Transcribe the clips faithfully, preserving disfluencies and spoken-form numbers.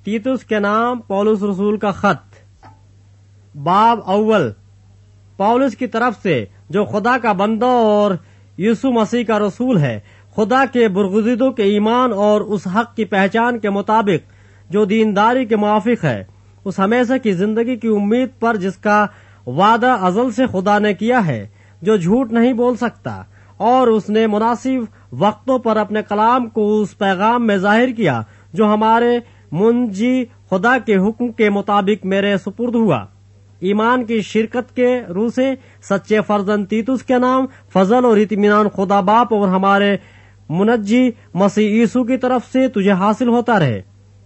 तीतुस के नाम पौलुस रसूल का खत। बाब अव्वल। पौलुस की तरफ से, जो खुदा का बंदा और यीशु मसीह का रसूल है, खुदा के बरगुज़ीदों के ईमान और उस हक की पहचान के मुताबिक जो दीनदारी के मुआफिक है, उस हमेशा की जिंदगी की उम्मीद पर जिसका वादा अज़ल से खुदा ने किया है, जो झूठ नहीं बोल सकता, और उसने मुनासिब वक्तों पर अपने कलाम को उस पैगाम में जाहिर किया जो हमारे मुंजी खुदा के हुक्म के मुताबिक मेरे सुपुर्द हुआ। ईमान की शिरकत के रूह से सच्चे फर्जंद तीतुस के नाम फजल और इत्मीनान खुदा बाप और हमारे मुनज्जी मसीह यीशु की तरफ से तुझे हासिल होता रहे।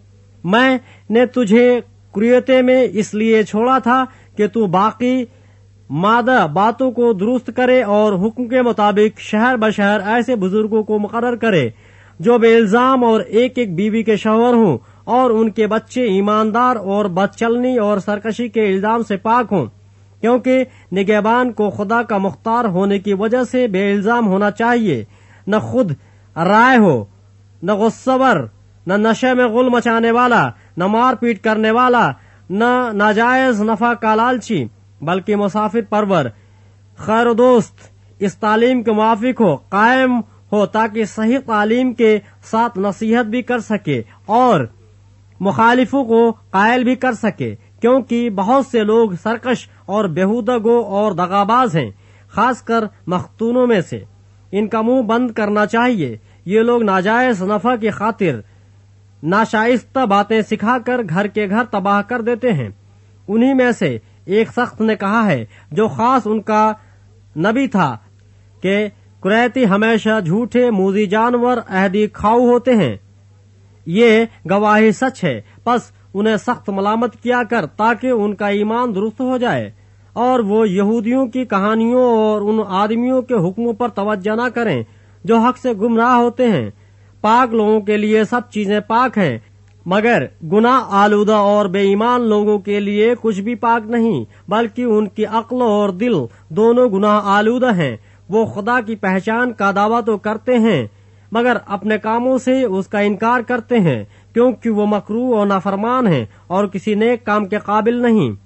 मैंने तुझे क्रियते में इसलिए छोड़ा था कि तू बाकी मादा बातों को दुरुस्त करे और हुक्म के मुताबिक शहर बशहर ऐसे बुजुर्गों को मुकर्रर करे जो बेइल्जाम और एक एक बीवी के शौहर हों और उनके बच्चे ईमानदार और बदचलनी और सरकशी के इल्जाम से पाक हों, क्योंकि निगहबान को खुदा का मुख्तार होने की वजह से बेइल्जाम होना चाहिए, न खुद राय हो, न गुस्सावर, न नशे में गुल मचाने वाला, न मार पीट करने वाला, न नाजायज नफा का लालची, बल्कि मुसाफिर परवर, खैर दोस्त, इस तालीम के मुआफिक हो, कायम हो, ताकि सही तालीम के साथ नसीहत भी कर सके और मुखालिफों को कायल भी कर सके, क्योंकि बहुत से लोग सरकश और बेहुदा गो और दगाबाज हैं, खासकर मख्तूनों में से। इनका मुंह बंद करना चाहिए। ये लोग नाजायज नफा की खातिर नाशाइस्ता बातें सिखाकर घर के घर तबाह कर देते हैं। उन्हीं में से एक सख्त ने कहा है, जो खास उनका नबी था, कि कुरैती हमेशा झूठे मूजी जानवर अहदी खाऊ होते हैं। ये गवाही सच है, बस उन्हें सख्त मलामत किया कर ताकि उनका ईमान दुरुस्त हो जाए और वो यहूदियों की कहानियों और उन आदमियों के हुक्मों पर तवज्जो न करें जो हक से गुमराह होते हैं। पाक लोगों के लिए सब चीजें पाक हैं, मगर गुनाह आलूदा और बेईमान लोगों के लिए कुछ भी पाक नहीं, बल्कि उनकी अक्ल और दिल दोनों गुनाह आलूदा हैं। वो खुदा की पहचान का दावा तो करते हैं, मगर अपने कामों से उसका इनकार करते हैं, क्योंकि वो मकरूह और नाफरमान हैं और किसी नेक काम के काबिल नहीं।